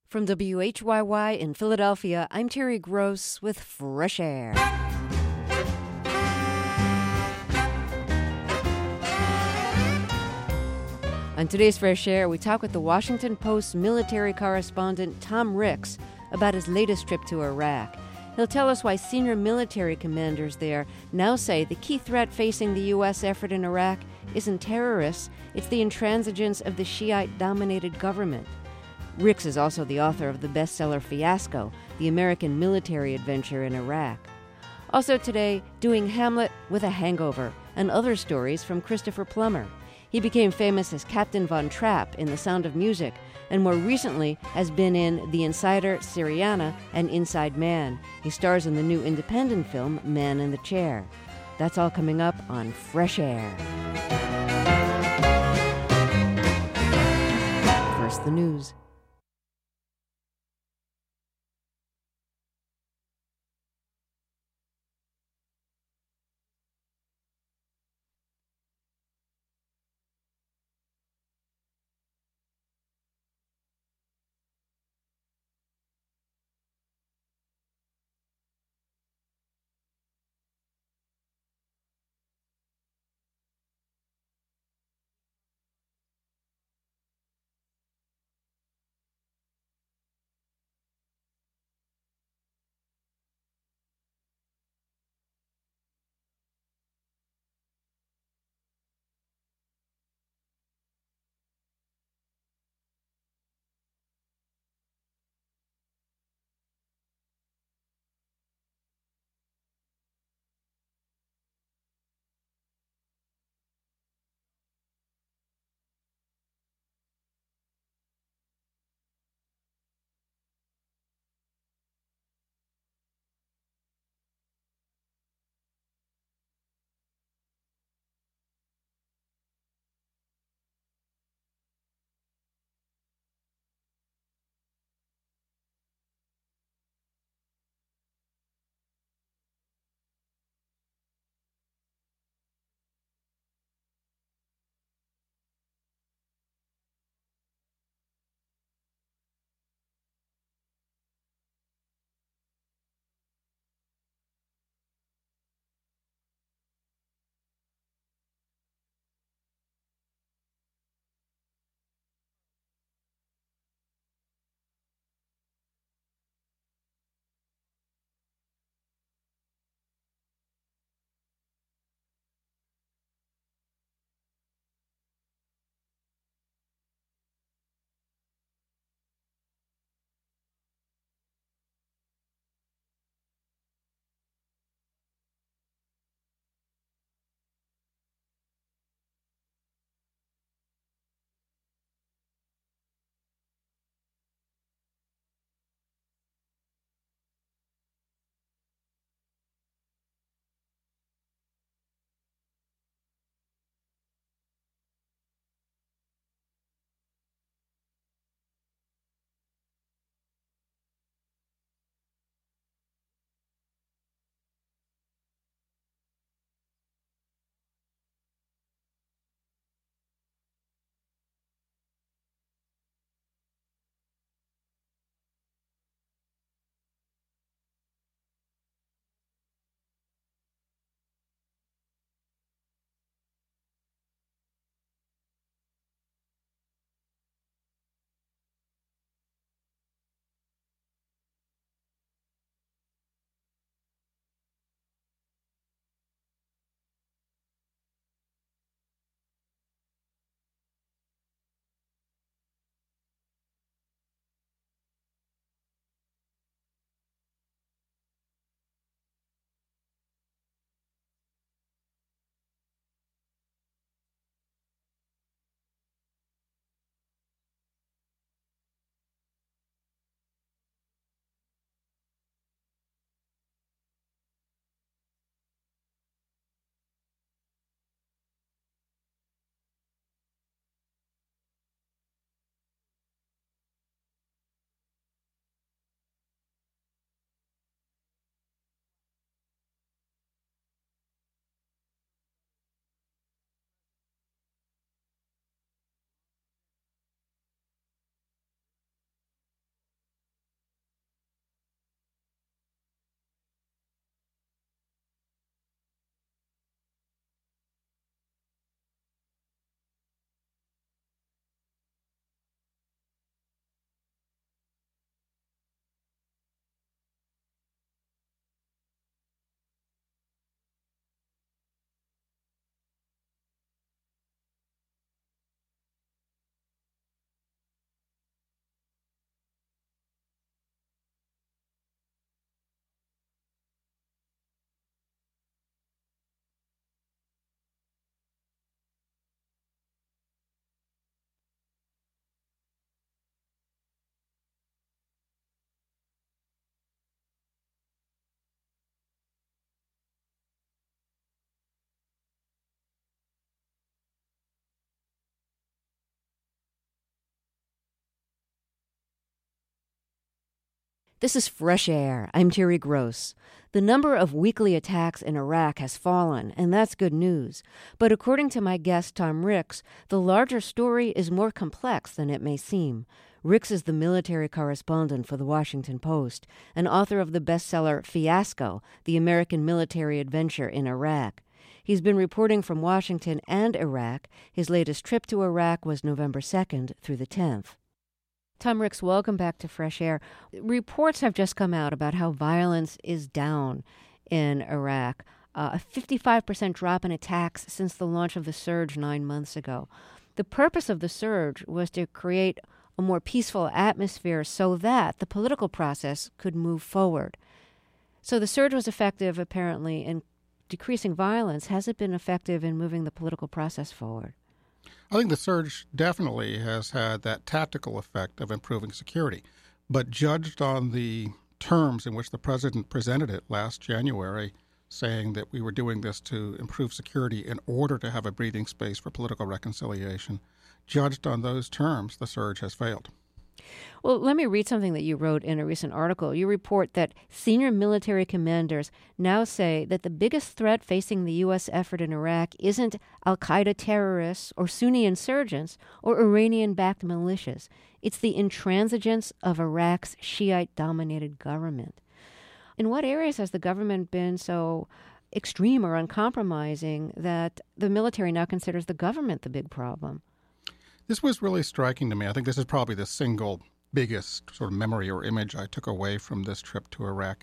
From WHYY in Philadelphia, I'm Terry Gross with Fresh Air. On today's Fresh Air, we talk with the Washington Post military correspondent Tom Ricks about his latest trip to Iraq. He'll tell us why senior military commanders there now say the key threat facing the U.S. effort in Iraq isn't terrorists, it's the intransigence of the Shiite-dominated government. Ricks is also the author of the bestseller Fiasco, the American military adventure in Iraq. Also today, doing Hamlet with a hangover and other stories from Christopher Plummer. He became famous as Captain Von Trapp in The Sound of Music, and more recently has been in The Insider, Syriana, and Inside Man. He stars in the new independent film Man in the Chair. That's all coming up on Fresh Air. First, the news. This is Fresh Air. I'm Terry Gross. The number of weekly attacks in Iraq has fallen, and that's good news. But according to my guest, Tom Ricks, the larger story is more complex than it may seem. Ricks is the military correspondent for The Washington Post and author of the bestseller Fiasco, The American Military Adventure in Iraq. He's been reporting from Washington and Iraq. His latest trip to Iraq was November 2nd through the 10th. Tom Ricks, welcome back to Fresh Air. Reports have just come out about how violence is down in Iraq, a 55% drop in attacks since the launch of the surge 9 months ago. The purpose of the surge was to create a more peaceful atmosphere so that the political process could move forward. So the surge was effective, apparently, in decreasing violence. Has it been effective in moving the political process forward? I think the surge definitely has had that tactical effect of improving security. But judged on the terms in which the president presented it last January, saying that we were doing this to improve security in order to have a breathing space for political reconciliation, judged on those terms, the surge has failed. Well, let me read something that you wrote in a recent article. You report that senior military commanders now say that the biggest threat facing the U.S. effort in Iraq isn't al-Qaeda terrorists or Sunni insurgents or Iranian-backed militias. It's the intransigence of Iraq's Shiite-dominated government. In what areas has the government been so extreme or uncompromising that the military now considers the government the big problem? This was really striking to me. I think this is probably the single biggest sort of memory or image I took away from this trip to Iraq,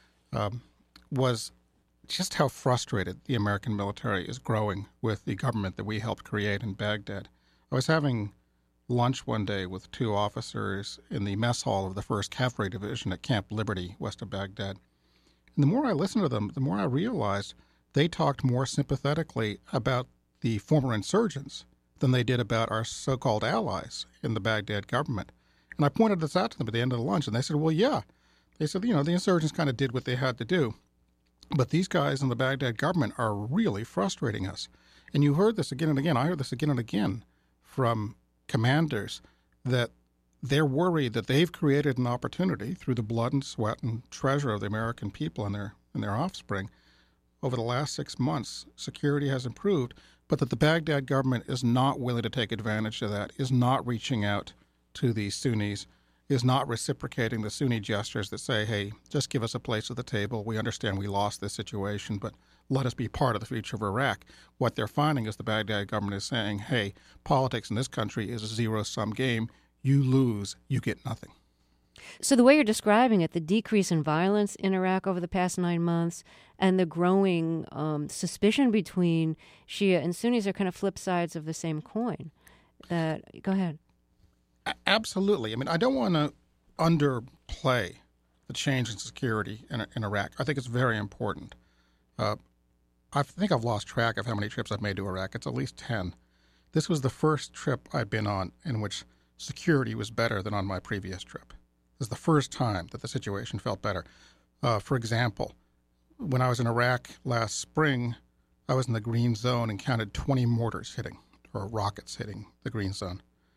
was just how frustrated the American military is growing with the government that we helped create in Baghdad. I was having lunch one day with two officers in the mess hall of the 1st Cavalry Division at Camp Liberty, west of Baghdad. And the more I listened to them, the more I realized they talked more sympathetically about the former insurgents than they did about our so-called allies in the Baghdad government. And I pointed this out to them at the end of the lunch, and they said, well, yeah. They said, the insurgents kind of did what they had to do. But these guys in the Baghdad government are really frustrating us. And you heard this again and again. I heard this again and again from commanders that they're worried that they've created an opportunity through the blood and sweat and treasure of the American people and their offspring. Over the last 6 months, security has improved, but that the Baghdad government is not willing to take advantage of that, is not reaching out to the Sunnis, is not reciprocating the Sunni gestures that say, hey, just give us a place at the table. We understand we lost this situation, but let us be part of the future of Iraq. What they're finding is the Baghdad government is saying, hey, politics in this country is a zero-sum game. You lose, you get nothing. So the way you're describing it, the decrease in violence in Iraq over the past 9 months and the growing suspicion between Shia and Sunnis are kind of flip sides of the same coin. Go ahead. Absolutely. I mean, I don't want to underplay the change in security in Iraq. I think it's very important. I think I've lost track of how many trips I've made to Iraq. It's at least 10. This was the first trip I've been on in which security was better than on my previous trip. This is the first time that the situation felt better. For example, when I was in Iraq last spring, I was in the green zone and counted 20 mortars hitting, or rockets hitting the green zone.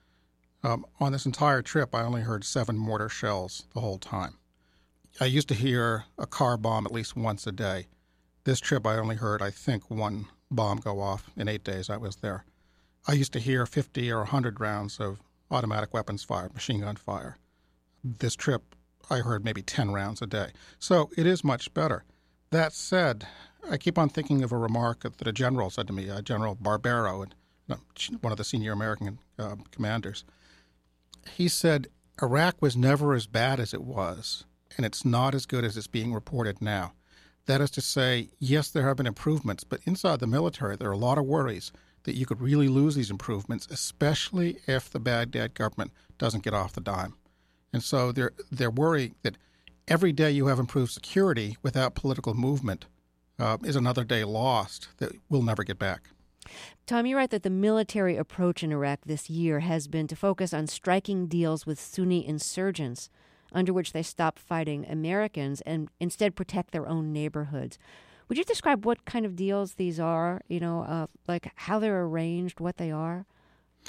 On this entire trip, I only heard 7 mortar shells the whole time. I used to hear a car bomb at least once a day. This trip, I only heard, I think, 1 bomb go off in 8 days I was there. I used to hear 50 or 100 rounds of automatic weapons fire, machine gun fire. This trip, I heard maybe 10 rounds a day. So it is much better. That said, I keep on thinking of a remark that a general said to me, General Barbero, one of the senior American commanders. He said, Iraq was never as bad as it was, and it's not as good as it's being reported now. That is to say, yes, there have been improvements, but inside the military, there are a lot of worries that you could really lose these improvements, especially if the Baghdad government doesn't get off the dime. And so they're worried that every day you have improved security without political movement is another day lost that we'll never get back. Tom, you write that the military approach in Iraq this year has been to focus on striking deals with Sunni insurgents, under which they stop fighting Americans and instead protect their own neighborhoods. Would you describe what kind of deals these are, like how they're arranged, what they are?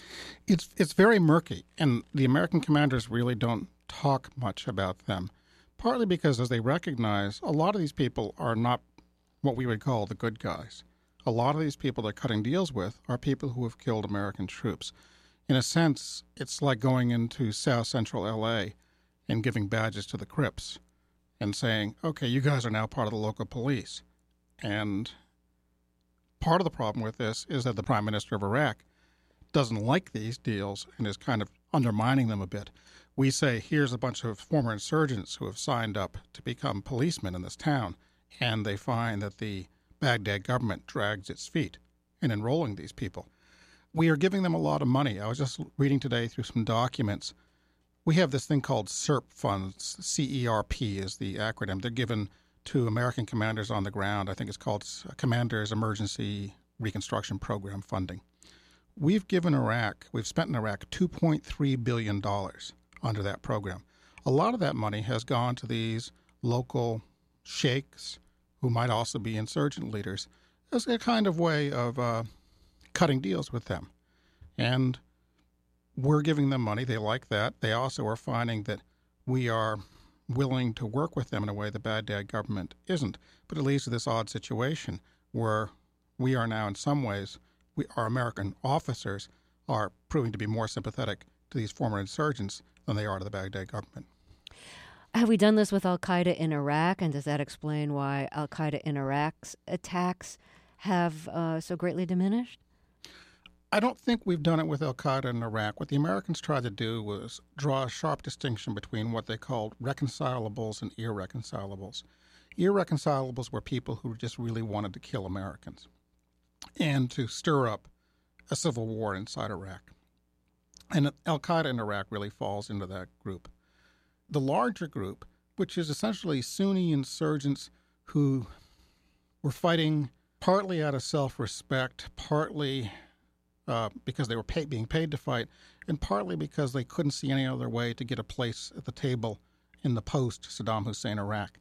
It's very murky, and the American commanders really don't talk much about them. Partly because, as they recognize, a lot of these people are not what we would call the good guys. A lot of these people they're cutting deals with are people who have killed American troops. In a sense, it's like going into South Central L.A. and giving badges to the Crips and saying, okay, you guys are now part of the local police. And part of the problem with this is that the Prime Minister of Iraq doesn't like these deals and is kind of undermining them a bit. We say, here's a bunch of former insurgents who have signed up to become policemen in this town, and they find that the Baghdad government drags its feet in enrolling these people. We are giving them a lot of money. I was just reading today through some documents. We have this thing called CERP funds. CERP is the acronym. They're given to American commanders on the ground. I think it's called Commanders Emergency Reconstruction Program funding. We've spent in Iraq $2.3 billion under that program. A lot of that money has gone to these local sheikhs, who might also be insurgent leaders, as a kind of way of cutting deals with them. And we're giving them money. They like that. They also are finding that we are willing to work with them in a way the Baghdad government isn't. But it leads to this odd situation where we are now, in some ways, our American officers are proving to be more sympathetic to these former insurgents than they are to the Baghdad government. Have we done this with al-Qaeda in Iraq, and does that explain why al-Qaeda in Iraq's attacks have so greatly diminished? I don't think we've done it with al-Qaeda in Iraq. What the Americans tried to do was draw a sharp distinction between what they called reconcilables and irreconcilables. Irreconcilables were people who just really wanted to kill Americans and to stir up a civil war inside Iraq. And al-Qaeda in Iraq really falls into that group. The larger group, which is essentially Sunni insurgents who were fighting partly out of self-respect, partly because they were being paid to fight, and partly because they couldn't see any other way to get a place at the table in the post-Saddam Hussein Iraq.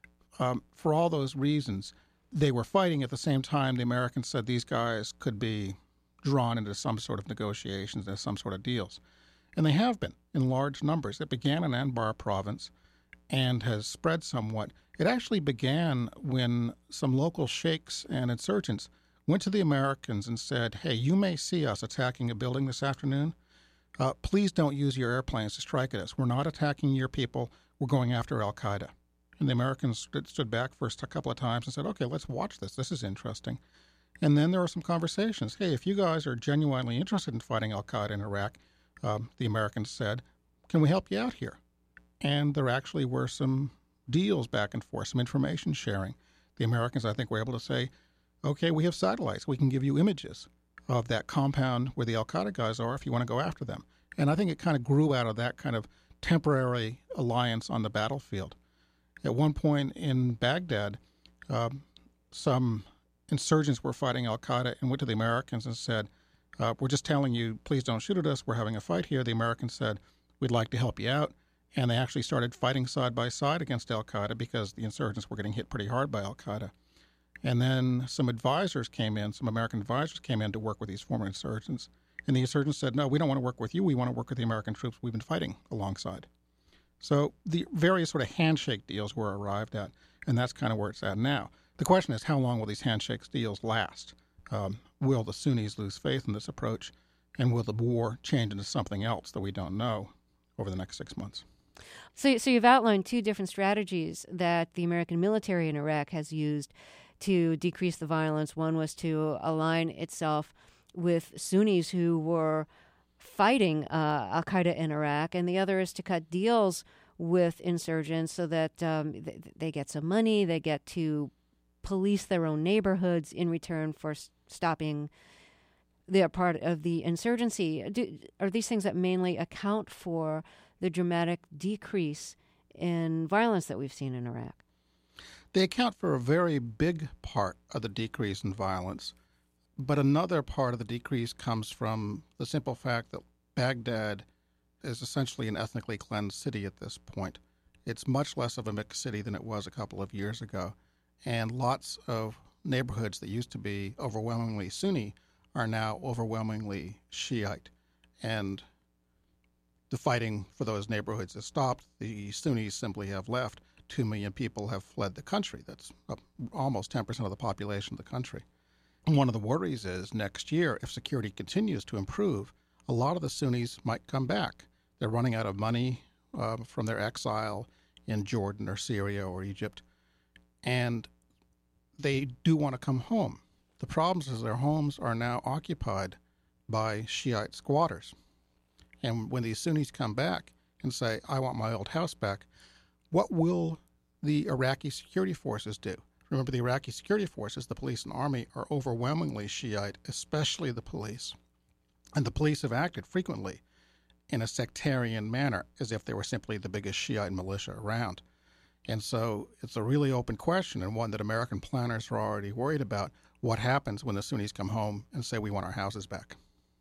For all those reasons, they were fighting. At the same time, the Americans said these guys could be drawn into some sort of negotiations and some sort of deals. And they have been in large numbers. It began in Anbar province and has spread somewhat. It actually began when some local sheikhs and insurgents went to the Americans and said, hey, you may see us attacking a building this afternoon. Please don't use your airplanes to strike at us. We're not attacking your people. We're going after al-Qaeda. And the Americans stood back for a couple of times and said, okay, let's watch this. This is interesting. And then there were some conversations. Hey, if you guys are genuinely interested in fighting al-Qaeda in Iraq, the Americans said, can we help you out here? And there actually were some deals back and forth, some information sharing. The Americans, I think, were able to say, okay, we have satellites. We can give you images of that compound where the al-Qaeda guys are if you want to go after them. And I think it kind of grew out of that kind of temporary alliance on the battlefield. At one point in Baghdad, some insurgents were fighting al-Qaeda and went to the Americans and said, we're just telling you, please don't shoot at us. We're having a fight here. The Americans said, we'd like to help you out. And they actually started fighting side by side against al-Qaeda because the insurgents were getting hit pretty hard by al-Qaeda. And then some advisors came in, some American advisors came in to work with these former insurgents. And the insurgents said, no, we don't want to work with you. We want to work with the American troops we've been fighting alongside. So the various sort of handshake deals were arrived at, and that's kind of where it's at now. The question is, how long will these handshake deals last? Will the Sunnis lose faith in this approach, and will the war change into something else that we don't know over the next 6 months? So you've outlined two different strategies that the American military in Iraq has used to decrease the violence. One was to align itself with Sunnis who were fighting al-Qaeda in Iraq, and the other is to cut deals with insurgents so that they get some money, they get to police their own neighborhoods in return for stopping their part of the insurgency. Are these things that mainly account for the dramatic decrease in violence that we've seen in Iraq? They account for a very big part of the decrease in violence, but another part of the decrease comes from the simple fact that Baghdad is essentially an ethnically cleansed city at this point. It's much less of a mixed city than it was a couple of years ago, and lots of neighborhoods that used to be overwhelmingly Sunni are now overwhelmingly Shiite. And the fighting for those neighborhoods has stopped. The Sunnis simply have left. 2 million people have fled the country. That's almost 10% of the population of the country. And one of the worries is next year, if security continues to improve, a lot of the Sunnis might come back. They're running out of money from their exile in Jordan or Syria or Egypt, and they do want to come home. The problem is their homes are now occupied by Shiite squatters. And when these Sunnis come back and say, I want my old house back, what will the Iraqi security forces do? Remember, the Iraqi security forces, the police and army, are overwhelmingly Shiite, especially the police. And the police have acted frequently in a sectarian manner, as if they were simply the biggest Shiite militia around. And so it's a really open question, and one that American planners are already worried about. What happens when the Sunnis come home and say, we want our houses back?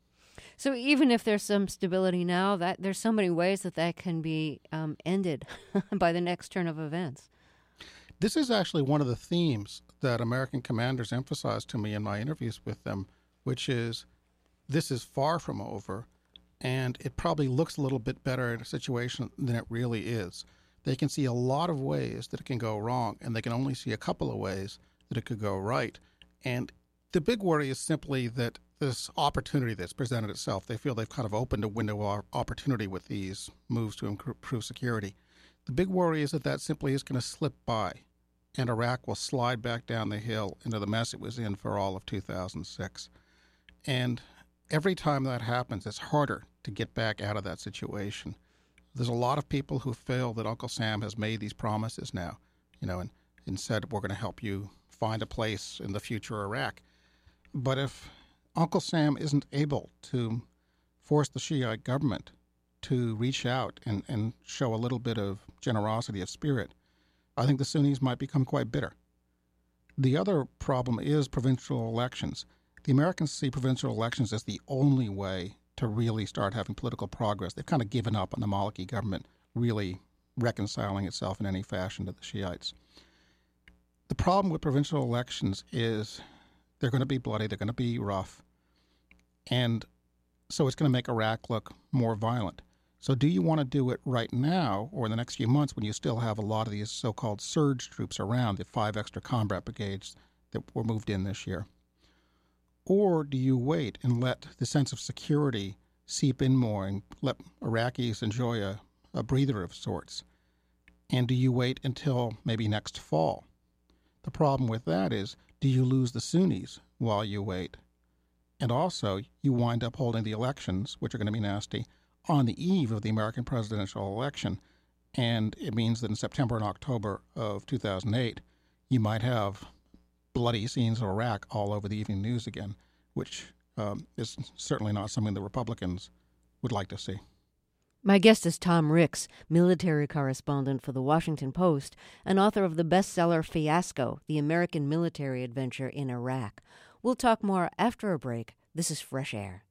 So even if there's some stability now, that there's so many ways that can be ended by the next turn of events. This is actually one of the themes that American commanders emphasized to me in my interviews with them, which is this is far from over, and it probably looks a little bit better in a situation than it really is. They can see a lot of ways that it can go wrong, and they can only see a couple of ways that it could go right. And the big worry is simply that this opportunity that's presented itself, they feel they've kind of opened a window of opportunity with these moves to improve security. The big worry is that simply is going to slip by, and Iraq will slide back down the hill into the mess it was in for all of 2006. And every time that happens, it's harder to get back out of that situation. There's a lot of people who feel that Uncle Sam has made these promises now, and said, we're going to help you find a place in the future Iraq. But if Uncle Sam isn't able to force the Shiite government to reach out and show a little bit of generosity of spirit, I think the Sunnis might become quite bitter. The other problem is provincial elections. The Americans see provincial elections as the only way to really start having political progress. They've kind of given up on the Maliki government really reconciling itself in any fashion to the Shiites. The problem with provincial elections is they're going to be bloody, they're going to be rough, and so it's going to make Iraq look more violent. So do you want to do it right now or in the next few months when you still have a lot of these so-called surge troops around, the 5 extra combat brigades that were moved in this year? Or do you wait and let the sense of security seep in more and let Iraqis enjoy a breather of sorts? And do you wait until maybe next fall? The problem with that is, do you lose the Sunnis while you wait? And also, you wind up holding the elections, which are going to be nasty, on the eve of the American presidential election. And it means that in September and October of 2008, you might have bloody scenes of Iraq all over the evening news again, which is certainly not something the Republicans would like to see. My guest is Tom Ricks, military correspondent for The Washington Post and author of the bestseller Fiasco, The American Military Adventure in Iraq. We'll talk more after a break. This is Fresh Air.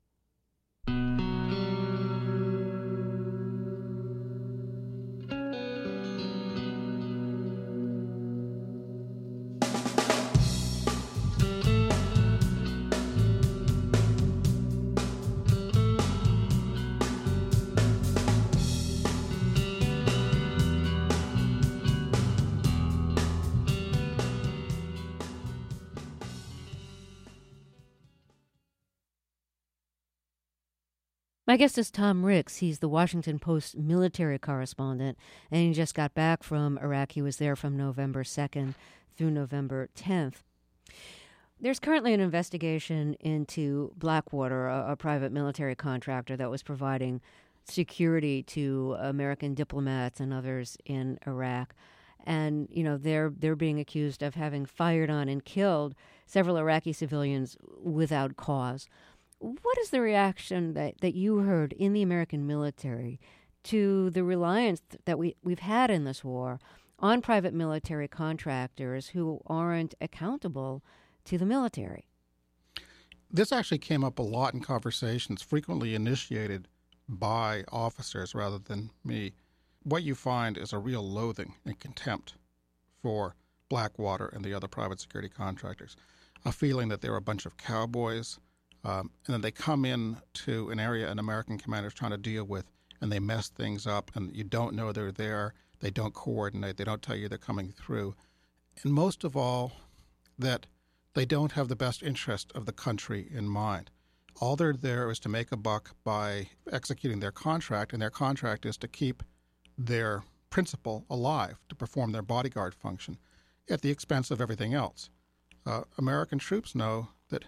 My guest is Tom Ricks. He's the Washington Post military correspondent, and he just got back from Iraq. He was there from November 2nd through November 10th. There's currently an investigation into Blackwater, a private military contractor that was providing security to American diplomats and others in Iraq. And, they're being accused of having fired on and killed several Iraqi civilians without cause. What is the reaction that you heard in the American military to the reliance that we've had in this war on private military contractors who aren't accountable to the military? This actually came up a lot in conversations, frequently initiated by officers rather than me. What you find is a real loathing and contempt for Blackwater and the other private security contractors, a feeling that they're a bunch of cowboys. And then they come in to an area an American commander is trying to deal with and they mess things up, and you don't know they're there. They don't coordinate. They don't tell you they're coming through. And most of all, that they don't have the best interest of the country in mind. All they're there is to make a buck by executing their contract, and their contract is to keep their principal alive, to perform their bodyguard function at the expense of everything else. American troops know that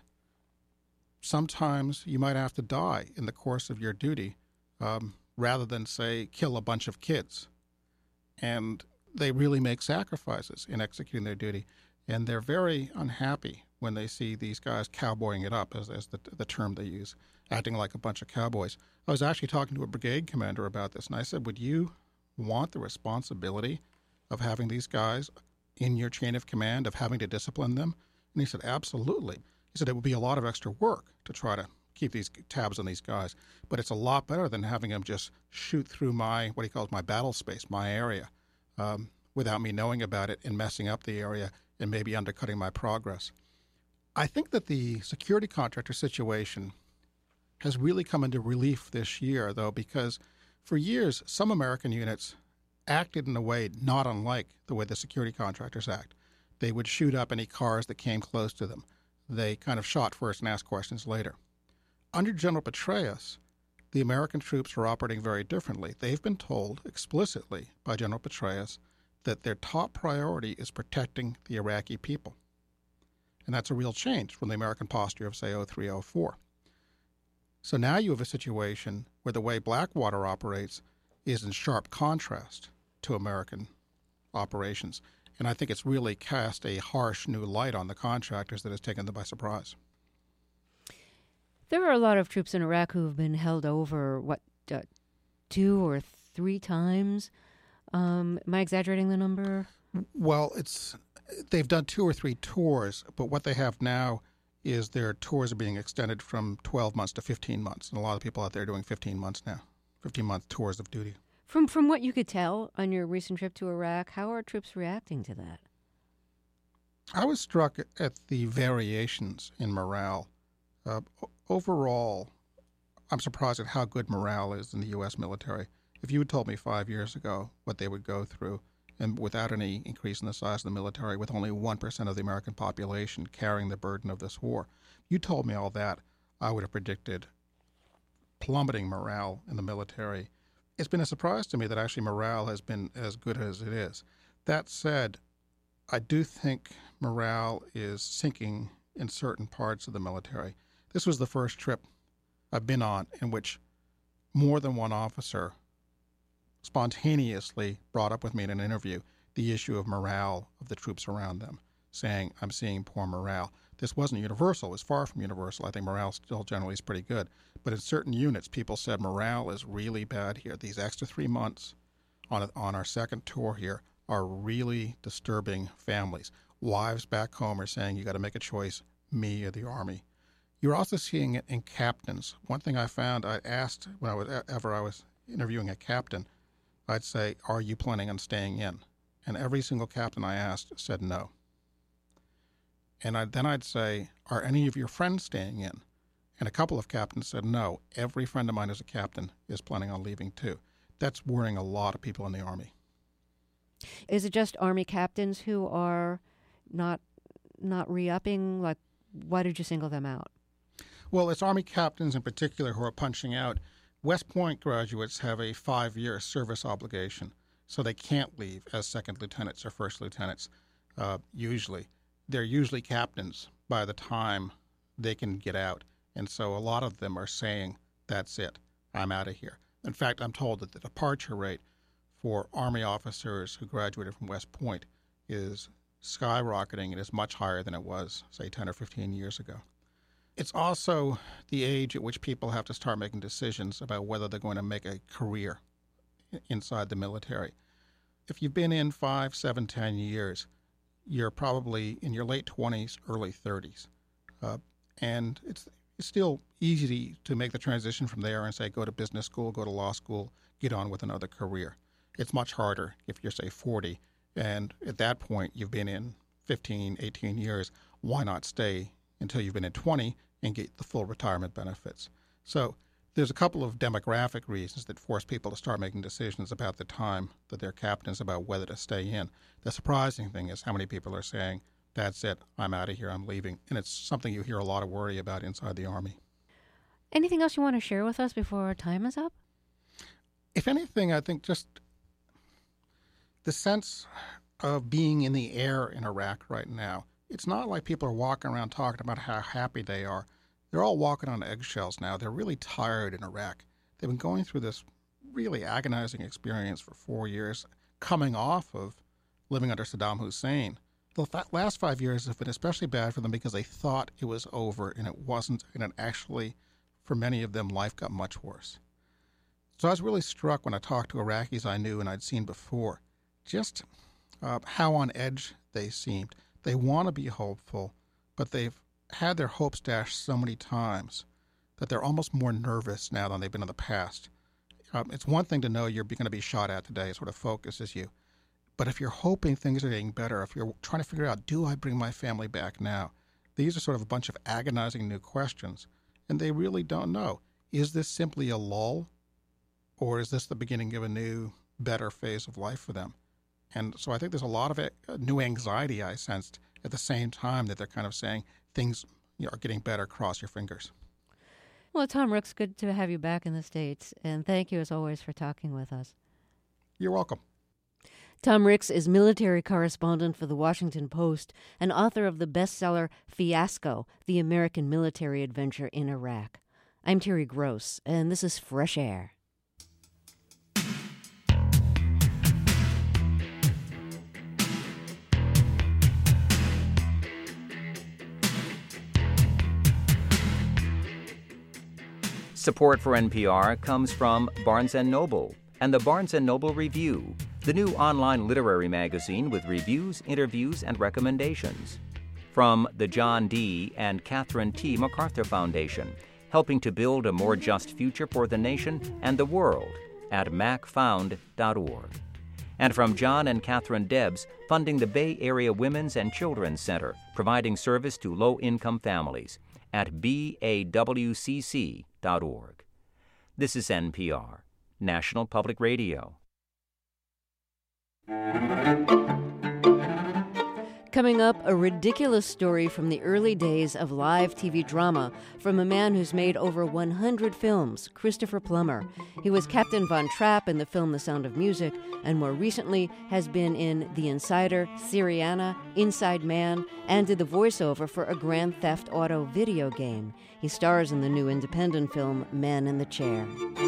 sometimes you might have to die in the course of your duty rather than, say, kill a bunch of kids. And they really make sacrifices in executing their duty, and they're very unhappy when they see these guys cowboying it up, as the term they use, acting like a bunch of cowboys. I was actually talking to a brigade commander about this, and I said, would you want the responsibility of having these guys in your chain of command, of having to discipline them? And he said, absolutely. He said it would be a lot of extra work to try to keep these tabs on these guys, but it's a lot better than having them just shoot through my, what he calls my battle space, my area, without me knowing about it and messing up the area and maybe undercutting my progress. I think that the security contractor situation has really come into relief this year, though, because for years, some American units acted in a way not unlike the way the security contractors act. They would shoot up any cars that came close to them. They kind of shot first and asked questions later. Under General Petraeus, the American troops are operating very differently. They've been told explicitly by General Petraeus that their top priority is protecting the Iraqi people. And that's a real change from the American posture of, say, 03, 04. So now you have a situation where the way Blackwater operates is in sharp contrast to American operations. And I think it's really cast a harsh new light on the contractors that has taken them by surprise. There are a lot of troops in Iraq who have been held over, 2 or 3 times? Am I exaggerating the number? Well, they've done 2 or 3 tours, but what they have now is their tours are being extended from 12 months to 15 months. And a lot of people out there are doing 15 months now, 15-month tours of duty. From what you could tell on your recent trip to Iraq, how are troops reacting to that? I was struck at the variations in morale. Overall, I'm surprised at how good morale is in the U.S. military. If you had told me 5 years ago what they would go through, and without any increase in the size of the military, with only 1% of the American population carrying the burden of this war, you told me all that, I would have predicted plummeting morale in the military. It's been a surprise to me that actually morale has been as good as it is. That said, I do think morale is sinking in certain parts of the military. This was the first trip I've been on in which more than one officer spontaneously brought up with me in an interview the issue of morale of the troops around them, saying, I'm seeing poor morale. This wasn't universal. It was far from universal. I think morale still generally is pretty good. But in certain units, people said morale is really bad here. These extra 3 months on our second tour here are really disturbing families. Wives back home are saying, you got to make a choice, me or the Army. You're also seeing it in captains. One thing I found, I asked whenever I was interviewing a captain, I'd say, are you planning on staying in? And every single captain I asked said no. And then I'd say, are any of your friends staying in? And a couple of captains said no. Every friend of mine who's a captain is planning on leaving too. That's worrying a lot of people in the Army. Is it just Army captains who are not re-upping? Like, why did you single them out? Well, it's Army captains in particular who are punching out. West Point graduates have a 5-year service obligation, so they can't leave as second lieutenants or first lieutenants usually. They're usually captains by the time they can get out. And so a lot of them are saying, that's it, I'm out of here. In fact, I'm told that the departure rate for Army officers who graduated from West Point is skyrocketing and is much higher than it was, say, 10 or 15 years ago. It's also the age at which people have to start making decisions about whether they're going to make a career inside the military. If you've been in 5, 7, 10 years, you're probably in your late 20s, early 30s. And it's still easy to make the transition from there and say, go to business school, go to law school, get on with another career. It's much harder if you're, say, 40, and at that point you've been in 15, 18 years. Why not stay until you've been in 20 and get the full retirement benefits? So There's a couple of demographic reasons that force people to start making decisions about the time that they're captains about whether to stay in. The surprising thing is how many people are saying, that's it, I'm out of here, I'm leaving. And it's something you hear a lot of worry about inside the Army. Anything else you want to share with us before our time is up? If anything, I think just the sense of being in the air in Iraq right now. It's not like people are walking around talking about how happy they are. They're all walking on eggshells now. They're really tired in Iraq. They've been going through this really agonizing experience for 4 years, coming off of living under Saddam Hussein. The last 5 years have been especially bad for them because they thought it was over, and it wasn't, and it actually, for many of them, life got much worse. So I was really struck when I talked to Iraqis I knew and I'd seen before, just how on edge they seemed. They want to be hopeful, but they've had their hopes dashed so many times that they're almost more nervous now than they've been in the past. It's one thing to know you're going to be shot at today. It sort of focuses you. But if you're hoping things are getting better, if you're trying to figure out, do I bring my family back now? These are sort of a bunch of agonizing new questions, and they really don't know. Is this simply a lull, or is this the beginning of a new, better phase of life for them? And so I think there's a lot of new anxiety I sensed at the same time that they're kind of saying things are getting better, cross your fingers. Well, Tom Ricks, good to have you back in the States, and thank you as always for talking with us. You're welcome. Tom Ricks is military correspondent for The Washington Post and author of the bestseller Fiasco, The American Military Adventure in Iraq. I'm Terry Gross, and this is Fresh Air. Support for NPR comes from Barnes & Noble and the Barnes & Noble Review, the new online literary magazine with reviews, interviews, and recommendations. From the John D. and Catherine T. MacArthur Foundation, helping to build a more just future for the nation and the world at macfound.org. And from John and Catherine Debs, funding the Bay Area Women's and Children's Center, providing service to low-income families at bawcc.org. This is NPR, National Public Radio. Coming up, a ridiculous story from the early days of live TV drama from a man who's made over 100 films, Christopher Plummer. He was Captain Von Trapp in the film The Sound of Music, and more recently has been in The Insider, Syriana, Inside Man, and did the voiceover for a Grand Theft Auto video game. He stars in the new independent film Man in the Chair.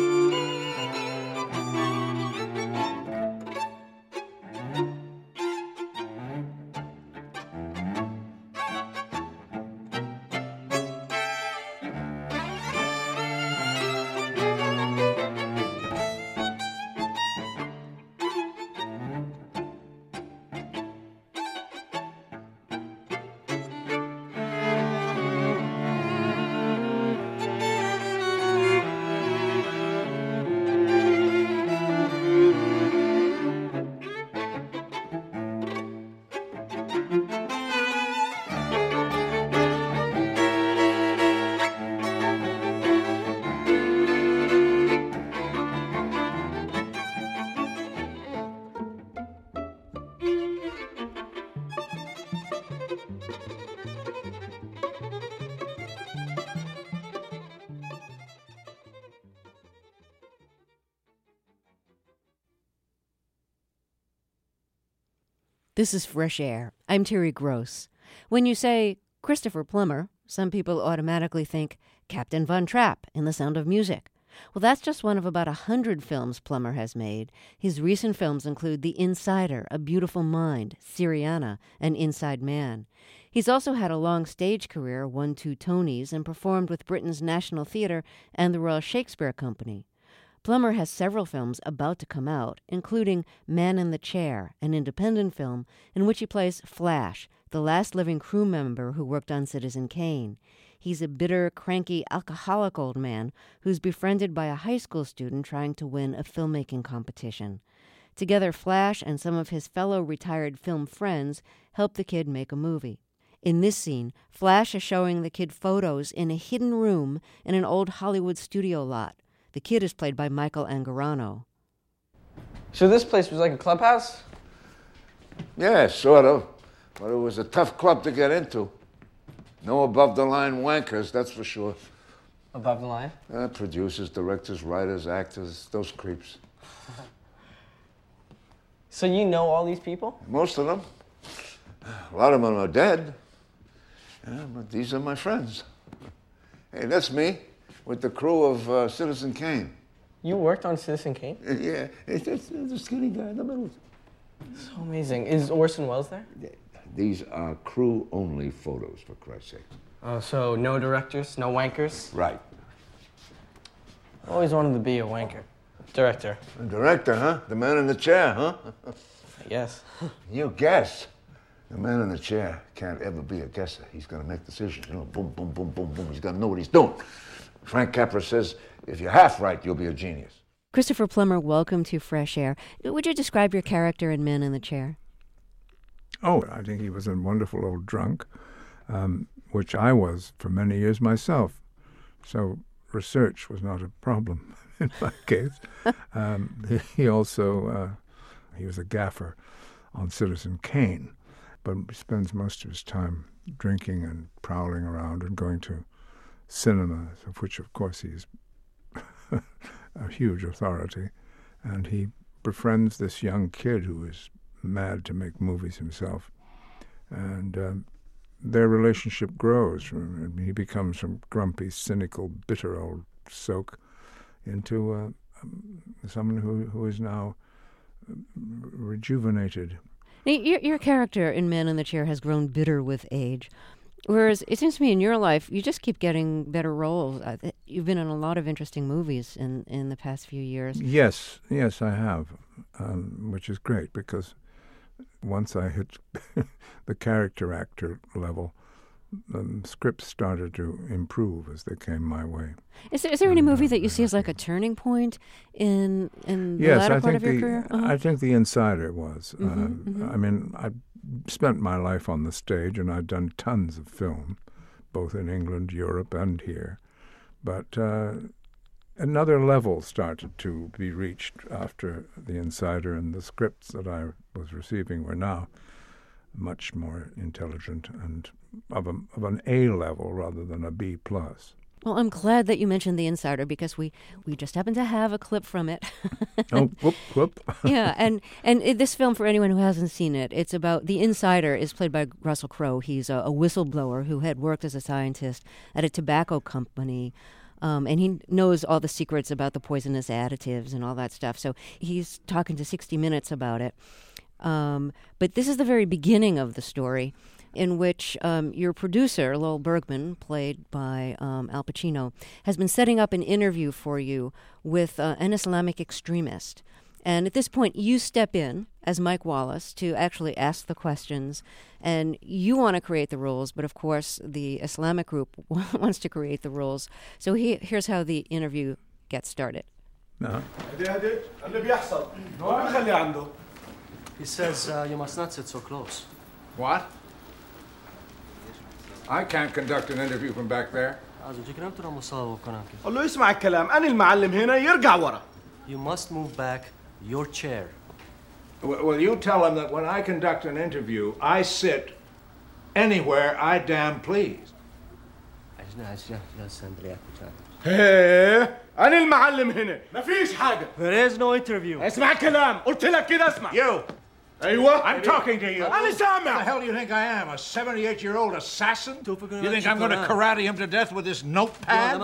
This is Fresh Air. I'm Terry Gross. When you say Christopher Plummer, some people automatically think Captain Von Trapp in The Sound of Music. Well, that's just one of about 100 films Plummer has made. His recent films include The Insider, A Beautiful Mind, Syriana, and Inside Man. He's also had a long stage career, won 2 Tonys, and performed with Britain's National Theatre and the Royal Shakespeare Company. Plummer has several films about to come out, including Man in the Chair, an independent film in which he plays Flash, the last living crew member who worked on Citizen Kane. He's a bitter, cranky, alcoholic old man who's befriended by a high school student trying to win a filmmaking competition. Together, Flash and some of his fellow retired film friends help the kid make a movie. In this scene, Flash is showing the kid photos in a hidden room in an old Hollywood studio lot. The kid is played by Michael Angarano. So this place was like a clubhouse? Yeah, sort of. But it was a tough club to get into. No above-the-line wankers, that's for sure. Above the line? Producers, directors, writers, actors, those creeps. So you know all these people? Most of them. A lot of them are dead. Yeah, but these are my friends. Hey, that's me with the crew of Citizen Kane. You worked on Citizen Kane? Yeah, it's the skinny guy in the middle. So amazing. Is Orson Welles there? These are crew-only photos, for Christ's sake. Oh, so no directors, no wankers? Right. Always wanted to be a wanker. Director. A director, huh? The man in the chair, huh? Yes. You guess. The man in the chair can't ever be a guesser. He's got to make decisions. You know, boom, boom, boom, boom, boom. He's got to know what he's doing. Frank Capra says, if you're half right, you'll be a genius. Christopher Plummer, welcome to Fresh Air. Would you describe your character in Man in the Chair? Oh, I think he was a wonderful old drunk, which I was for many years myself. So research was not a problem in my case. He also, he was a gaffer on Citizen Kane, but spends most of his time drinking and prowling around and going to cinemas, of which, of course, he's a huge authority. And he befriends this young kid who is mad to make movies himself. And their relationship grows. He becomes from grumpy, cynical, bitter old soak into someone who is now rejuvenated. Your character in Man in the Chair has grown bitter with age, whereas it seems to me in your life you just keep getting better roles. You've been in a lot of interesting movies in the past few years. Yes, I have, which is great because once I hit the character actor level, scripts started to improve as they came my way. Is there any movie that you see as like a turning point in the latter part of your career? I think The Insider was. I mean, I spent my life on the stage, and I'd done tons of film, both in England, Europe, and here. But another level started to be reached after The Insider, and the scripts that I was receiving were now much more intelligent and of an A level rather than a B plus. Well, I'm glad that you mentioned The Insider because we just happen to have a clip from it. Oh, whoop. Yeah, and this film, for anyone who hasn't seen it, it's about The Insider is played by Russell Crowe. He's a whistleblower who had worked as a scientist at a tobacco company. And he knows all the secrets about the poisonous additives and all that stuff. So he's talking to 60 Minutes about it. But this is the very beginning of the story, in which your producer, Lowell Bergman, played by Al Pacino, has been setting up an interview for you with an Islamic extremist. And at this point, you step in as Mike Wallace to actually ask the questions, and you want to create the rules, but of course the Islamic group wants to create the rules. So here's how the interview gets started. He says you must not sit so close. What? I can't conduct an interview from back there. You must move back your chair. Well, you tell him that when I conduct an interview, I sit anywhere I damn please. أنا المعلم هنا ما فيش حاجة. There is no interview. اسمع كلام قلت لك كده اسمع. You. أيوة. I'm talking to you. أنا سامع. What the hell do you think I am, a 78-year-old assassin? You think I'm going to karate him to death with this notepad?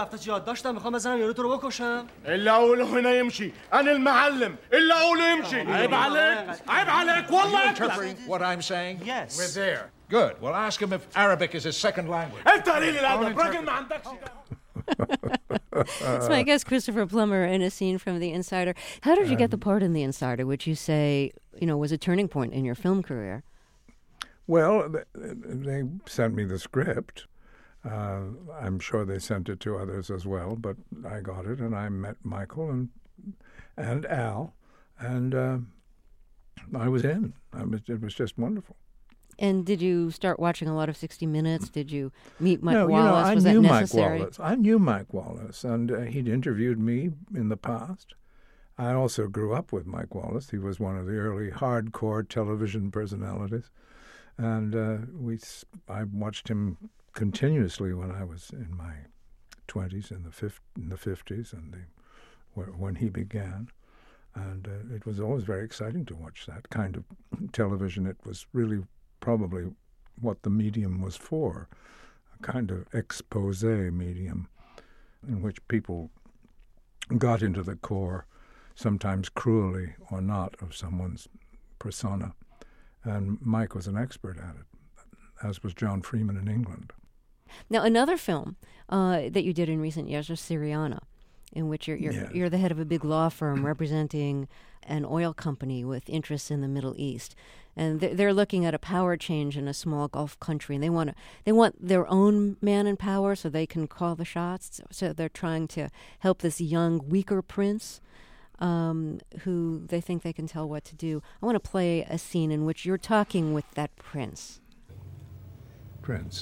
إلا أقوله هنا يمشي. أنا المعلم. إلا أقوله يمشي. عيب عليك. عيب عليك والله. Interpreting what I'm saying? Yes. We're there. Good. Well, ask him if Arabic is his second language. أنت قليل الأدب. راجل ما عندكش. That's my guest, Christopher Plummer, in a scene from The Insider. How did you get the part in The Insider, which you say, was a turning point in your film career? Well, they sent me the script. I'm sure they sent it to others as well, but I got it, and I met Michael and Al, and I was in. It was just wonderful. And did you start watching a lot of 60 Minutes? Did you meet Mike No, Wallace? Was that necessary? I knew Mike Wallace, and he'd interviewed me in the past. I also grew up with Mike Wallace. He was one of the early hardcore television personalities. And I watched him continuously when I was in my 20s, in the 50s, and when he began. And it was always very exciting to watch that kind of television. It was really probably what the medium was for, a kind of expose medium in which people got into the core, sometimes cruelly or not, of someone's persona. And Mike was an expert at it, as was John Freeman in England. Now, another film that you did in recent years was Syriana, in which you're the head of a big law firm representing an oil company with interests in the Middle East. And they're looking at a power change in a small Gulf country, and they want their own man in power so they can call the shots. So they're trying to help this young, weaker prince who they think they can tell what to do. I want to play a scene in which you're talking with that prince. Prince,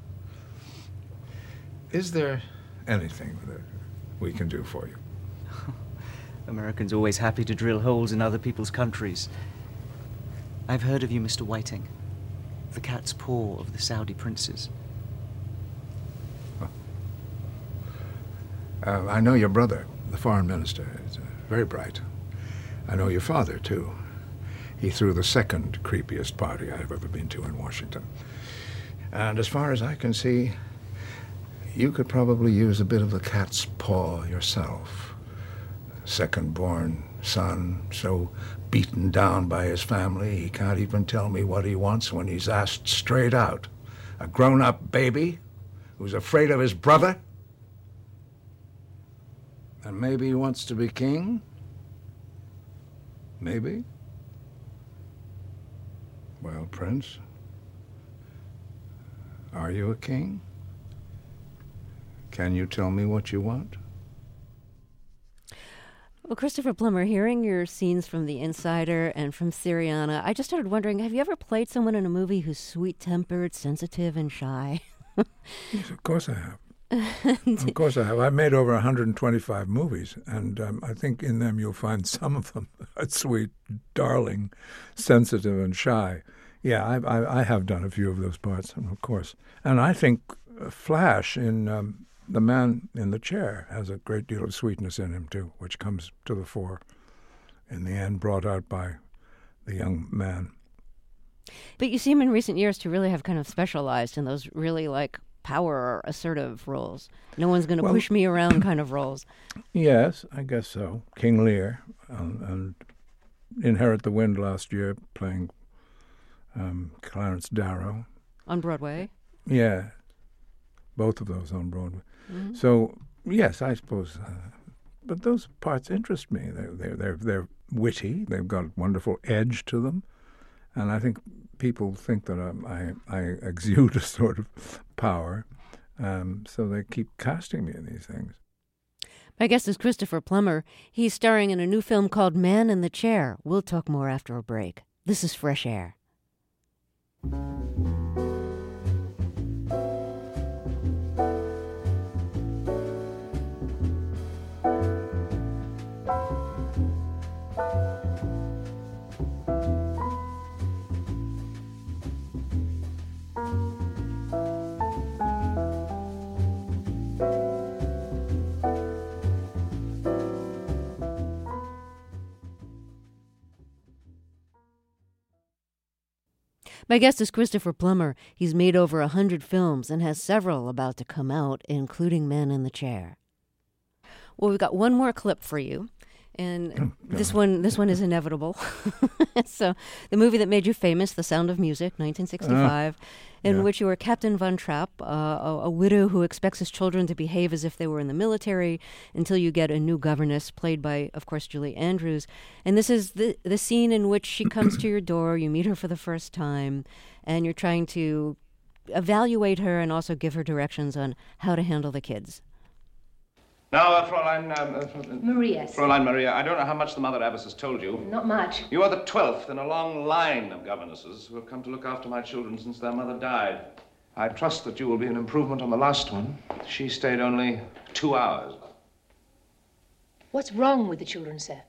is there anything that we can do for you? Americans are always happy to drill holes in other people's countries. I've heard of you, Mr. Whiting. The cat's paw of the Saudi princes. I know your brother, the foreign minister, is very bright. I know your father, too. He threw the second creepiest party I've ever been to in Washington. And as far as I can see, you could probably use a bit of the cat's paw yourself. Second-born son, so beaten down by his family, he can't even tell me what he wants when he's asked straight out. A grown-up baby who's afraid of his brother? And maybe he wants to be king? Maybe? Well, Prince, are you a king? Can you tell me what you want? Well, Christopher Plummer, hearing your scenes from The Insider and from Syriana, I just started wondering, have you ever played someone in a movie who's sweet-tempered, sensitive, and shy? Yes, of course I have. Of course I have. I've made over 125 movies, and I think in them you'll find some of them sweet, darling, sensitive, and shy. Yeah, I have done a few of those parts, of course. And I think Flash in The Man in the Chair has a great deal of sweetness in him, too, which comes to the fore in the end, brought out by the young man. But you seem in recent years to really have kind of specialized in those really, power or assertive roles. No one's going to push me around kind of roles. Yes, I guess so. King Lear and Inherit the Wind last year, playing Clarence Darrow. On Broadway? Yeah, both of those on Broadway. Mm-hmm. So, yes, I suppose. But those parts interest me. They're witty. They've got wonderful edge to them. And I think people think that I exude a sort of power, so they keep casting me in these things. My guest is Christopher Plummer. He's starring in a new film called Man in the Chair. We'll talk more after a break. This is Fresh Air. My guest is Christopher Plummer. He's made over 100 films and has several about to come out, including Man in the Chair. Well, we've got one more clip for you, and this one is inevitable. So, the movie that made you famous, The Sound of Music, 1965, in which you were Captain Von Trapp, a widow who expects his children to behave as if they were in the military until you get a new governess, played by, of course, Julie Andrews. And this is the scene in which she comes to your door, you meet her for the first time, and you're trying to evaluate her and also give her directions on how to handle the kids. Now, Fräulein... Maria. Fräulein Maria, I don't know how much the Mother Abbess has told you. Not much. You are the 12th in a long line of governesses who have come to look after my children since their mother died. I trust that you will be an improvement on the last one. She stayed only 2 hours. What's wrong with the children, sir?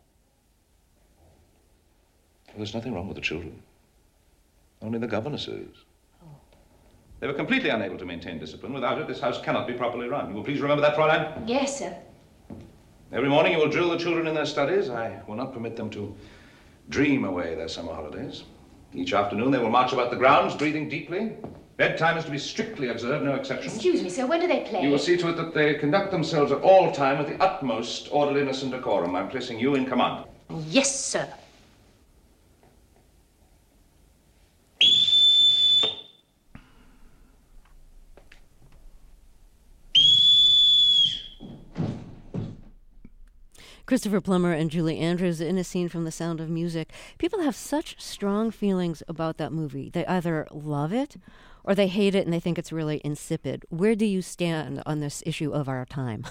Well, there's nothing wrong with the children. Only the governesses. They were completely unable to maintain discipline. Without it, this house cannot be properly run. You will please remember that, Fräulein? Yes, sir. Every morning you will drill the children in their studies. I will not permit them to dream away their summer holidays. Each afternoon they will march about the grounds, breathing deeply. Bedtime is to be strictly observed, no exceptions. Excuse me, sir, when do they play? You will see to it that they conduct themselves at all time with the utmost orderliness and decorum. I'm placing you in command. Yes, sir. Christopher Plummer and Julie Andrews in a scene from The Sound of Music. People have such strong feelings about that movie. They either love it or they hate it and they think it's really insipid. Where do you stand on this issue of our time?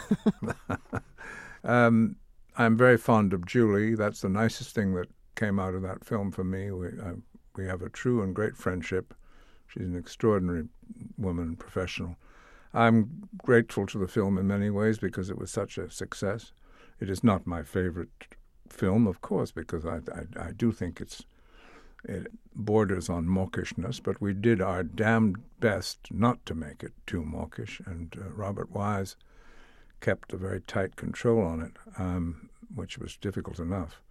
I'm very fond of Julie. That's the nicest thing that came out of that film for me. We have a true and great friendship. She's an extraordinary woman, professional. I'm grateful to the film in many ways because it was such a success. It is not my favorite film, of course, because I do think it borders on mawkishness, but we did our damn best not to make it too mawkish, and Robert Wise kept a very tight control on it, which was difficult enough.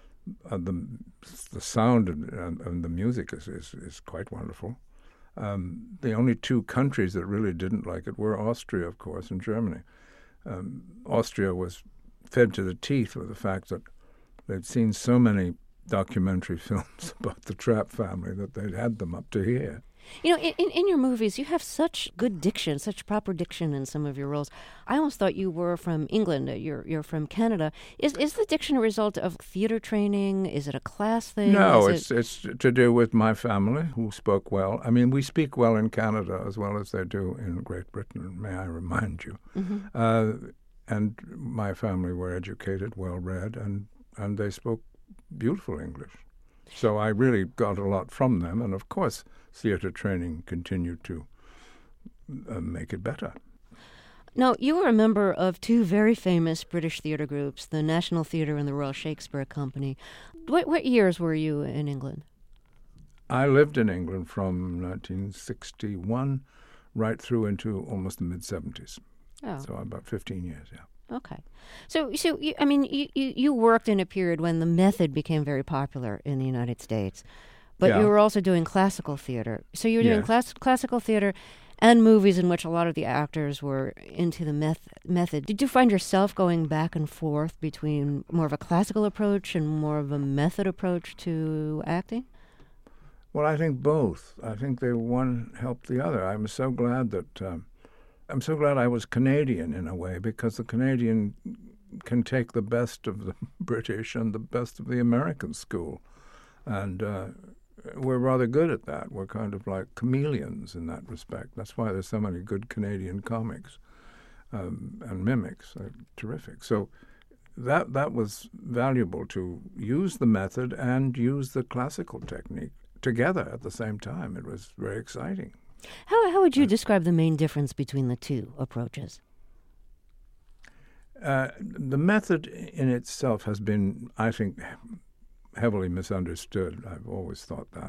The sound and the music is quite wonderful. The only two countries that really didn't like it were Austria, of course, and Germany. Austria was fed to the teeth with the fact that they'd seen so many documentary films about the Trapp family that they'd had them up to here. You know, in your movies, you have such good diction, such proper diction in some of your roles. I almost thought you were from England. You're from Canada. Is the diction a result of theater training? Is it a class thing? No, it's to do with my family, who spoke well. I mean, we speak well in Canada as well as they do in Great Britain, may I remind you. Mm-hmm. And my family were educated, well-read, and they spoke beautiful English. So I really got a lot from them, and of course theater training continued to make it better. Now, you were a member of two very famous British theater groups, the National Theatre and the Royal Shakespeare Company. What years were you in England? I lived in England from 1961 right through into almost the mid-'70s. Oh. So about 15 years, yeah. Okay. So you worked in a period when the method became very popular in the United States, but you were also doing classical theater. So you were doing classical theater and movies in which a lot of the actors were into the method. Did you find yourself going back and forth between more of a classical approach and more of a method approach to acting? Well, I think both. I think one helped the other. I'm so glad I was Canadian in a way, because the Canadian can take the best of the British and the best of the American school. And we're rather good at that. We're kind of like chameleons in that respect. That's why there's so many good Canadian comics and mimics. They're terrific. So that was valuable, to use the method and use the classical technique together at the same time. It was very exciting. How would you describe the main difference between the two approaches? The method in itself has been, I think, heavily misunderstood. I've always thought that.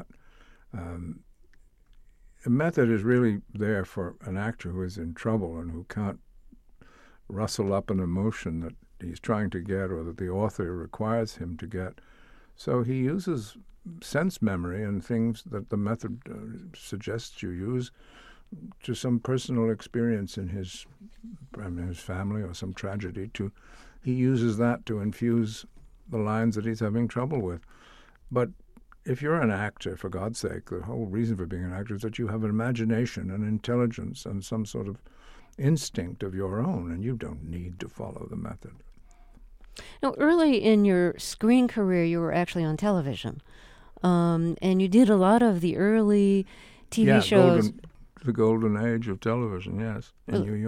The method is really there for an actor who is in trouble and who can't rustle up an emotion that he's trying to get or that the author requires him to get. So he uses sense memory and things that the method suggests you use to some personal experience in his family or some tragedy. He uses that to infuse the lines that he's having trouble with. But if you're an actor, for God's sake, the whole reason for being an actor is that you have an imagination and intelligence and some sort of instinct of your own, and you don't need to follow the method. Now, early in your screen career, you were actually on television, and you did a lot of the early TV shows. The golden age of television, yes, in New York.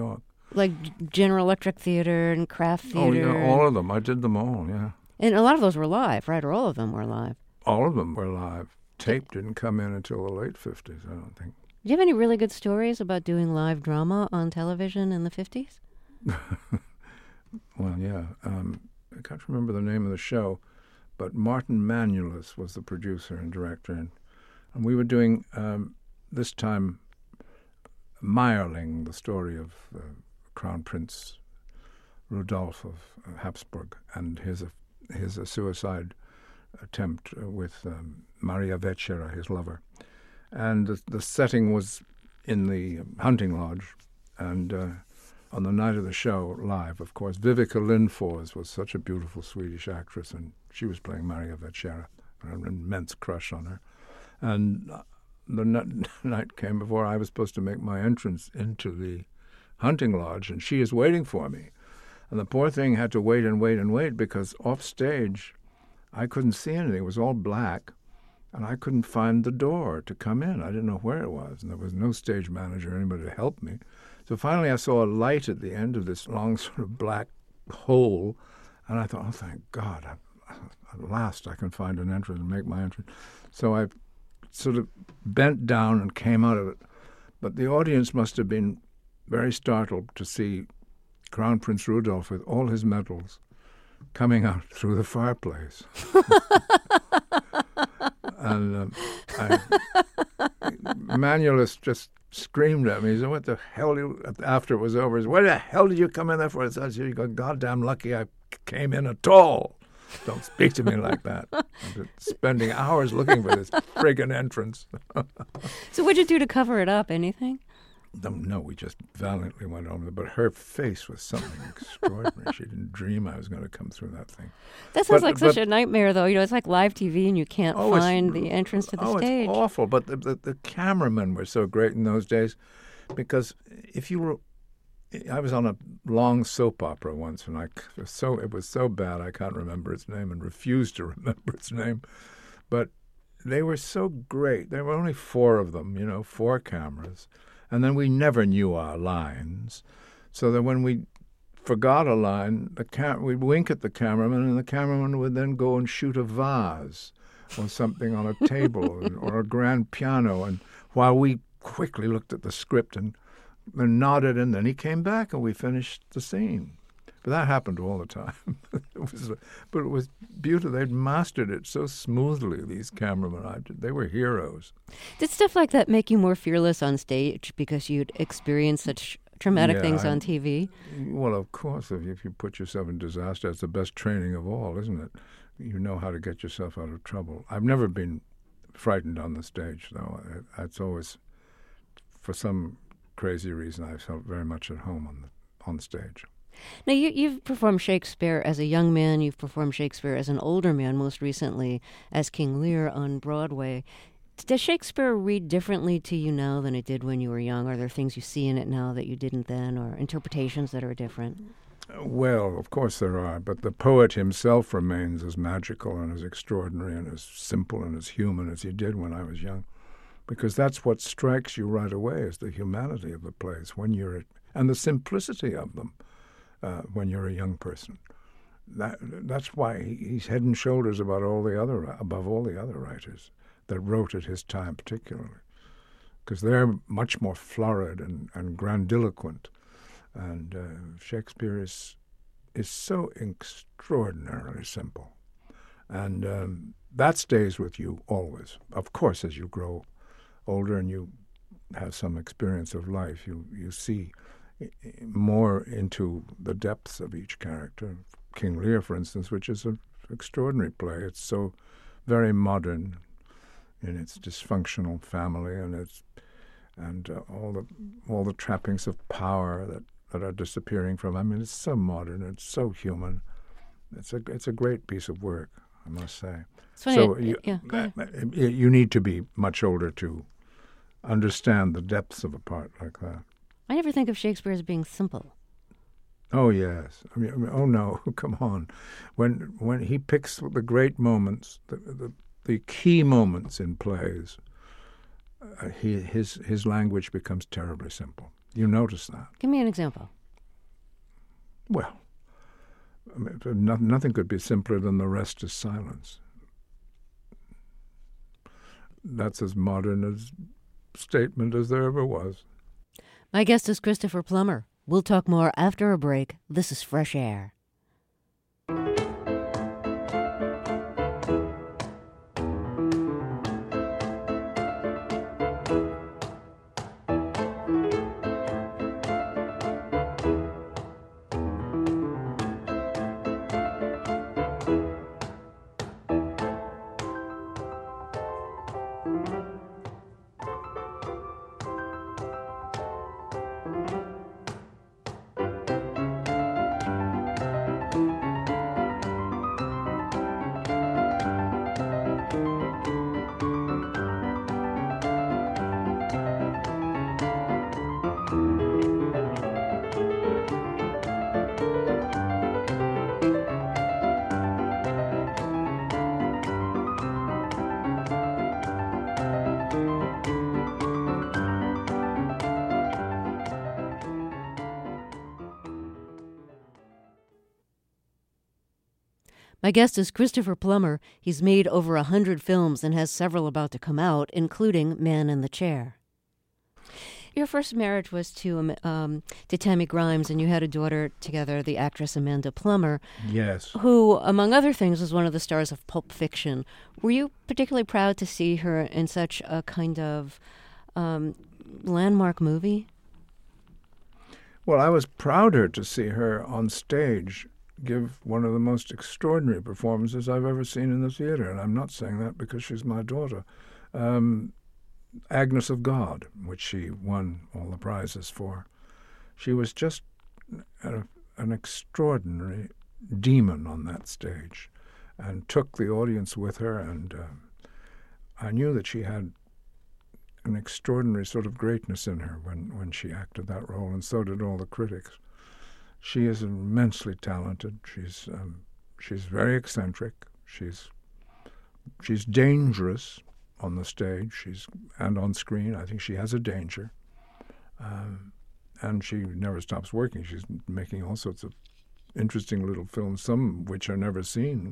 Like General Electric Theater and Kraft Theater. Oh, yeah, all of them. I did them all, yeah. And a lot of those were live, right? Or all of them were live. All of them were live. Tape didn't come in until the late 50s, I don't think. Do you have any really good stories about doing live drama on television in the 50s? Well, yeah. I can't remember the name of the show, but Martin Manulis was the producer and director. And we were doing, this time, Meyerling, the story of Crown Prince Rudolf of Habsburg and his suicide attempt with Maria Vecchera, his lover. And the setting was in the hunting lodge. And on the night of the show, live, of course, Vivica Lindfors was such a beautiful Swedish actress, and she was playing Maria Vecchera. I had an immense crush on her. And the night came before I was supposed to make my entrance into the hunting lodge, and she is waiting for me. And the poor thing had to wait and wait and wait because off stage I couldn't see anything. It was all black, and I couldn't find the door to come in. I didn't know where it was, and there was no stage manager or anybody to help me. So finally I saw a light at the end of this long sort of black hole, and I thought, oh, thank God, at last I can find an entrance and make my entrance. So I sort of bent down and came out of it. But the audience must have been very startled to see Crown Prince Rudolf with all his medals coming out through the fireplace. And Manulis just screamed at me. He said, what the hell, after it was over, he said, what the hell did you come in there for? I said, you got goddamn lucky I came in at all. Don't speak to me like that. I've been spending hours looking for this friggin' entrance. So what'd you do to cover it up? Anything? No, we just valiantly went over. But her face was something extraordinary. She didn't dream I was going to come through that thing. That sounds like such a nightmare, though. You know, it's like live TV, and you can't find the entrance to the stage. It's awful. But the cameramen were so great in those days, because if you were, I was on a long soap opera once, and it was so bad I can't remember its name and refused to remember its name. But they were so great. There were only 4 of them, 4 cameras. And then we never knew our lines, so that when we forgot a line, we'd wink at the cameraman, and the cameraman would then go and shoot a vase or something on a table or a grand piano, and while we quickly looked at the script and nodded, and then he came back and we finished the scene. But that happened all the time. But it was beautiful. They'd mastered it so smoothly, these cameramen. They were heroes. Did stuff like that make you more fearless on stage because you'd experienced such traumatic things on TV? Well, of course. If you put yourself in disaster, it's the best training of all, isn't it? You know how to get yourself out of trouble. I've never been frightened on the stage, though. It's always, for some crazy reason, I felt very much at home on stage. Now, you've performed Shakespeare as a young man. You've performed Shakespeare as an older man, most recently as King Lear on Broadway. Does Shakespeare read differently to you now than it did when you were young? Are there things you see in it now that you didn't then, or interpretations that are different? Well, of course there are, but the poet himself remains as magical and as extraordinary and as simple and as human as he did when I was young, because that's what strikes you right away, is the humanity of the plays and the simplicity of them. When you're a young person, that's why he's head and shoulders above all the other writers that wrote at his time, particularly, because they're much more florid and grandiloquent, and Shakespeare is so extraordinarily simple, and that stays with you always. Of course, as you grow older and you have some experience of life, you see more into the depths of each character. King Lear, for instance, which is an extraordinary play. It's so very modern in its dysfunctional family and all the trappings of power that are disappearing from. I mean, it's so modern. It's so human. It's a great piece of work, I must say. So you need to be much older to understand the depths of a part like that. I never think of Shakespeare as being simple. Oh, yes. I mean, oh, no, come on. When he picks the great moments, the key moments in plays, his language becomes terribly simple. You notice that. Give me an example. Well, I mean, nothing could be simpler than the rest is silence. That's as modern a statement as there ever was. My guest is Christopher Plummer. We'll talk more after a break. This is Fresh Air. My guest is Christopher Plummer. He's made over 100 films and has several about to come out, including Man in the Chair. Your first marriage was to Tammy Grimes, and you had a daughter together, the actress Amanda Plummer. Yes. Who, among other things, was one of the stars of Pulp Fiction. Were you particularly proud to see her in such a kind of landmark movie? Well, I was prouder to see her on stage give one of the most extraordinary performances I've ever seen in the theater, and I'm not saying that because she's my daughter. Agnes of God, which she won all the prizes for. She was just an extraordinary demon on that stage and took the audience with her, and I knew that she had an extraordinary sort of greatness in her when she acted that role, and so did all the critics. She is immensely talented. She's very eccentric. She's dangerous on the stage. And on screen. I think she has a danger, and she never stops working. She's making all sorts of interesting little films, some which are never seen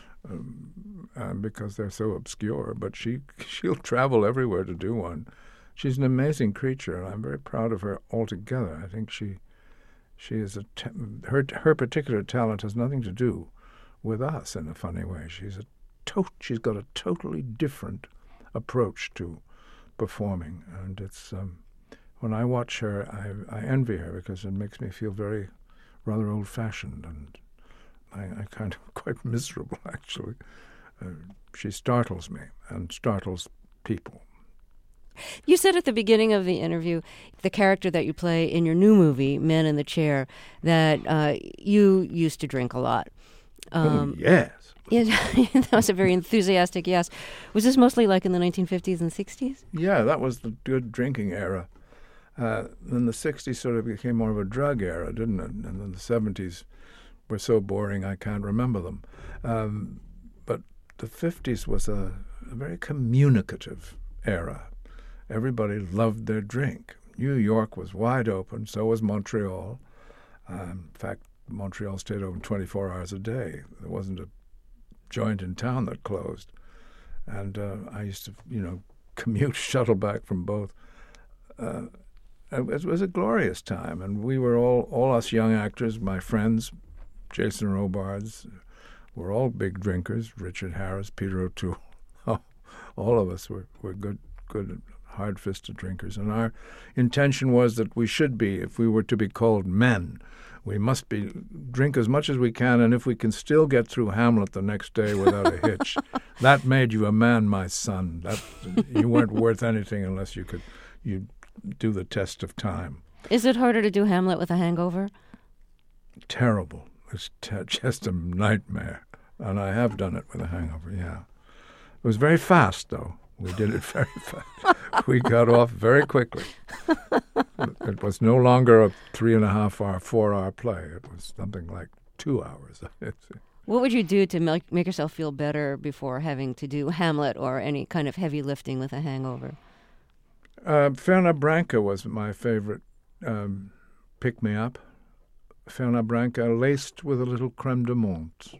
because they're so obscure. But she'll travel everywhere to do one. She's an amazing creature, and I'm very proud of her altogether. I think she is her particular talent has nothing to do with us in a funny way. She's got a totally different approach to performing, and it's when I watch her, I envy her because it makes me feel rather old-fashioned, and I kind of quite miserable actually. She startles me and startles people. You said at the beginning of the interview, the character that you play in your new movie, Man in the Chair, that you used to drink a lot. Yes. Yeah, that was a very enthusiastic yes. Was this mostly like in the 1950s and 60s? Yeah, that was the good drinking era. Then the 60s sort of became more of a drug era, didn't it? And then the 70s were so boring I can't remember them. But the 50s was a very communicative era. Everybody loved their drink. New York was wide open, so was Montreal. In fact, Montreal stayed open 24 hours a day. There wasn't a joint in town that closed. And I used to, commute, shuttle back from both. It was a glorious time, and we were all us young actors, my friends, Jason Robards, were all big drinkers, Richard Harris, Peter O'Toole. All of us were good hard-fisted drinkers, and our intention was that we should be, if we were to be called men, we must drink as much as we can, and if we can still get through Hamlet the next day without a hitch, that made you a man, my son. You weren't worth anything unless you do the test of time. Is it harder to do Hamlet with a hangover? Terrible. It's just a nightmare, and I have done it with a hangover, yeah. It was very fast, though. We did it very fast. We got off very quickly. It was no longer a 3.5-hour, 4-hour play. It was something like 2 hours. What would you do to make yourself feel better before having to do Hamlet or any kind of heavy lifting with a hangover? Ferna Branca was my favorite pick-me-up. Fernet Branca laced with a little creme de menthe.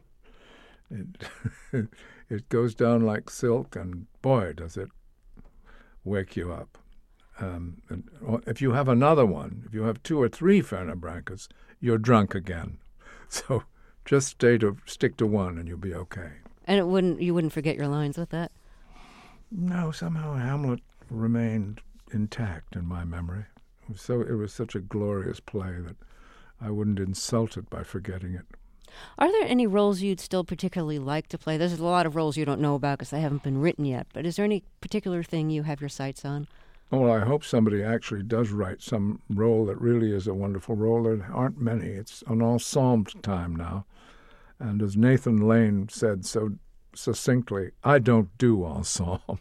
It goes down like silk, and boy, does it wake you up. And if you have another one, if you have 2 or 3 Fernet Brancas, you're drunk again. So just stick to one, and you'll be okay. And you wouldn't forget your lines with that? No, somehow Hamlet remained intact in my memory. It was such a glorious play that I wouldn't insult it by forgetting it. Are there any roles you'd still particularly like to play? There's a lot of roles you don't know about because they haven't been written yet, but is there any particular thing you have your sights on? Well, I hope somebody actually does write some role that really is a wonderful role. There aren't many. It's an ensemble time now. And as Nathan Lane said so succinctly, I don't do ensemble.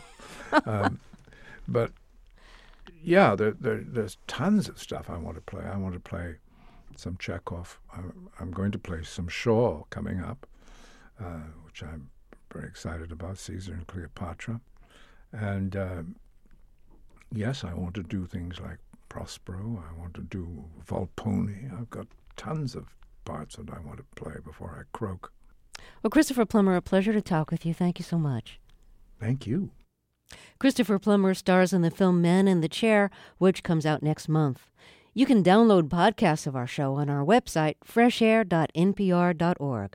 But yeah, there's tons of stuff I want to play. I want to play some Chekhov. I'm going to play some Shaw coming up, which I'm very excited about, Caesar and Cleopatra. And yes, I want to do things like Prospero. I want to do Volpone. I've got tons of parts that I want to play before I croak. Well, Christopher Plummer, a pleasure to talk with you. Thank you so much. Thank you. Christopher Plummer stars in the film Man in the Chair, which comes out next month. You can download podcasts of our show on our website, freshair.npr.org.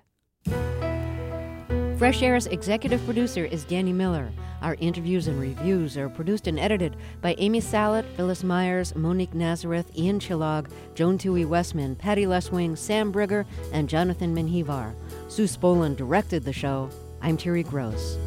Fresh Air's executive producer is Danny Miller. Our interviews and reviews are produced and edited by Amy Salet, Phyllis Myers, Monique Nazareth, Ian Chillag, Joan Toohey Westman, Patty Leswing, Sam Brigger, and Jonathan Menjivar. Sue Spolin directed the show. I'm Terry Gross.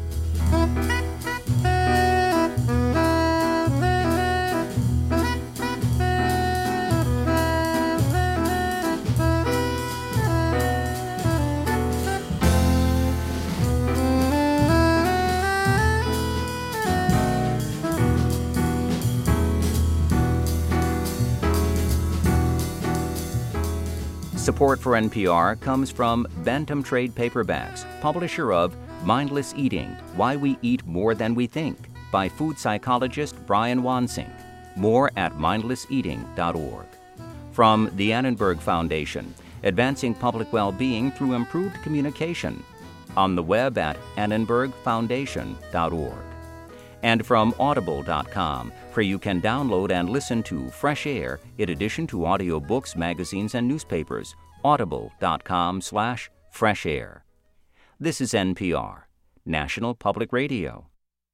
Support for NPR comes from Bantam Trade Paperbacks, publisher of Mindless Eating, Why We Eat More Than We Think, by food psychologist Brian Wansink. More at mindlesseating.org. From the Annenberg Foundation, advancing public well-being through improved communication. On the web at annenbergfoundation.org. And from audible.com, where you can download and listen to Fresh Air in addition to audiobooks, magazines, and newspapers. audible.com/fresh air. This is NPR, National Public Radio.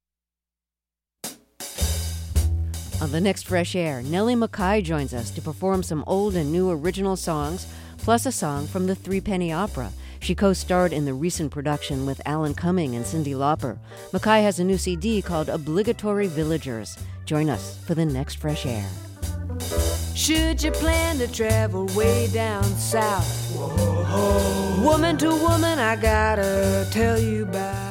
On the next Fresh Air, Nellie McKay joins us to perform some old and new original songs, plus a song from the Three Penny Opera. She co-starred in the recent production with Alan Cumming and Cyndi Lauper. McKay has a new CD called Obligatory Villagers. Join us for the next Fresh Air. Should you plan to travel way down south? Whoa. Woman to woman, I gotta tell you about